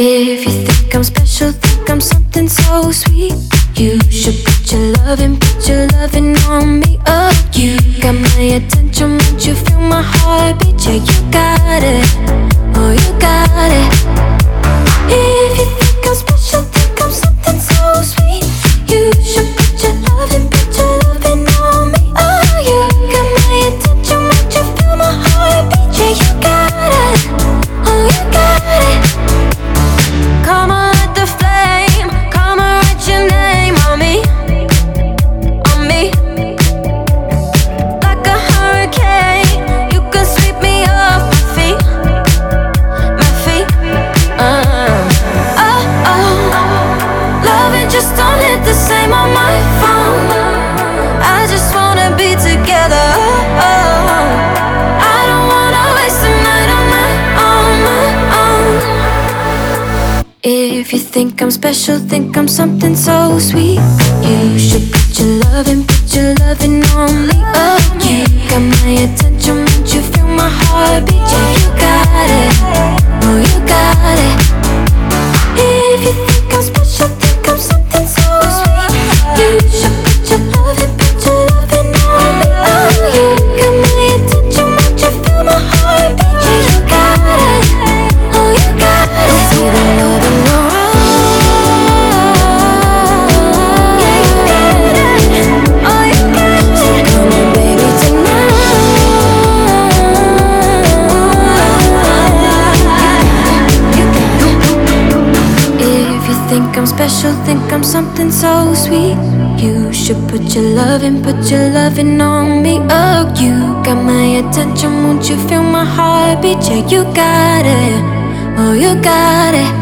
If you think I'm special, think I'm something so sweet, you should put your loving on me. Oh, you got my attention, won't you feel my heartbeat? Yeah, you got it, oh, you got it. If you think I'm special, think I'm something so sweet, you should put your loving on me. Oh, you got my attention, won't you feel my heartbeat? Yeah, you got it, oh, you got it. Come on, light the flame. Come on, write your name on me, on me. Like a hurricane, you can sweep me off my feet, my feet. Oh, oh, loving just don't hit the same on my phone. I just wanna be together. Oh, I don't wanna waste a night on my own. If you think I'm special, think I'm something so sweet, you should put your loving on me. Oh, you got my attention, won't you feel my heartbeat? Yeah, you got it, oh, you got it. If you think I'm special, think I'm something so sweet, you should put your loving on me. Oh, you got my attention, won't you feel my heartbeat? Yeah, you got it, oh, you got it. See the love in your think I'm special, think I'm something so sweet, you should put your loving on me. Oh, you got my attention, won't you feel my heartbeat? Yeah, you got it, oh, you got it.